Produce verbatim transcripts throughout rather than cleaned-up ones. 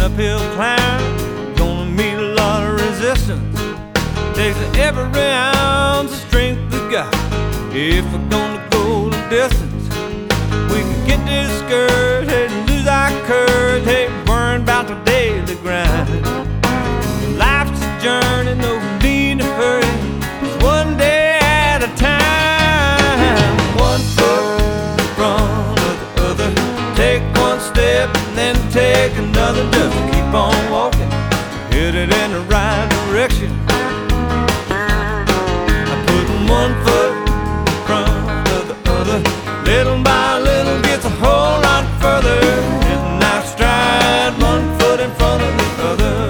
uphill climb, gonna meet a lot of resistance. Takes every ounce of strength we got if we're gonna go the distance. We can get discouraged and lose our courage, hey, worrying about the daily grind. Life's a journey, no need to hurry, it's one day at a time. One foot in front of the other, take one step and then take another. Just keep on walking, headed in the right direction. I'm putting one foot in front of the other, little by little gets a whole lot further. Hitting our stride, one foot in front of the other.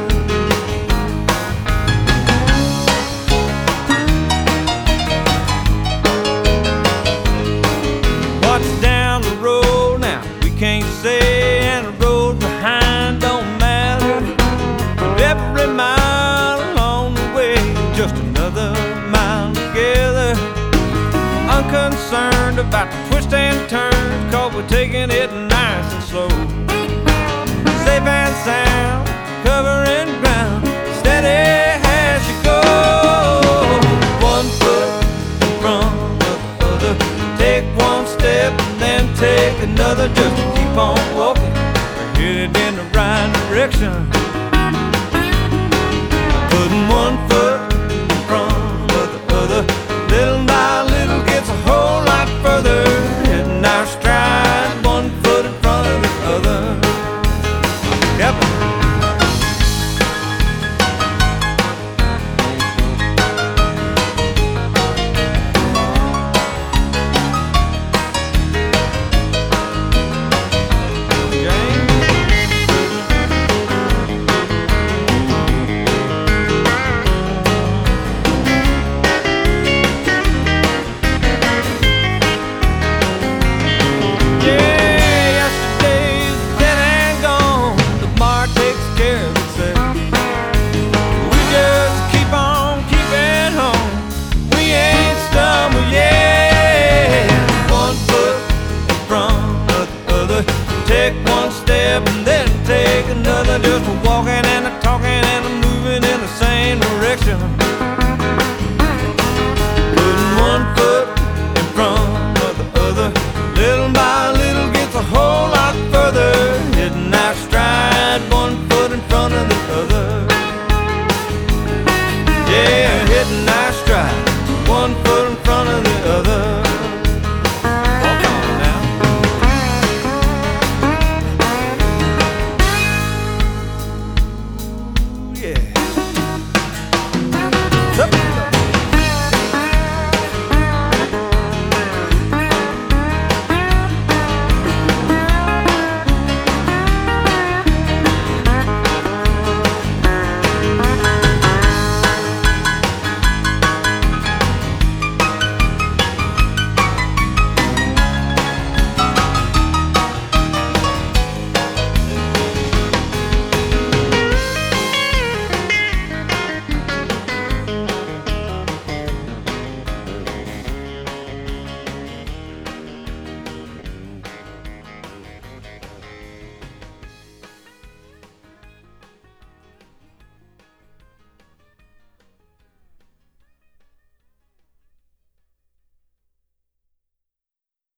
What's down the road now, we can't say, and the road behind don't matter. But every mile along the way, just another mile together. Unconcerned about the twists and turns, cause we're taking it nice and slow. Safe and sound, covering ground, steady as you go. One foot in front of the other, take one step and then take another. Just to keep on walking, we're headed in the right direction. Putting one foot in front of the other, little by little gets a whole lot further. Hitting our stride, one foot in front of the other. Yep. Take one step and then take another, just walking